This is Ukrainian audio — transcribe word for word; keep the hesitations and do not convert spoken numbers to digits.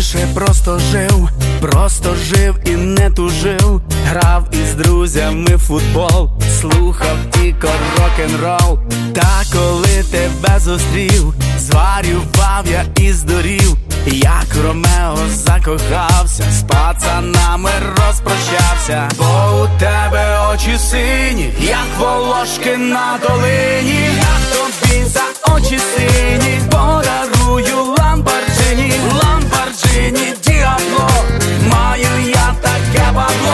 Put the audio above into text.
раніше просто жив, просто жив і не тужив. Грав із друзями в футбол, слухав тільки рок-н-рол. Та коли тебе зустрів, зварював я і здурів. Як Ромео закохався, з пацанами розпрощався. Бо у тебе очі сині, як волошки на долині. Я тобі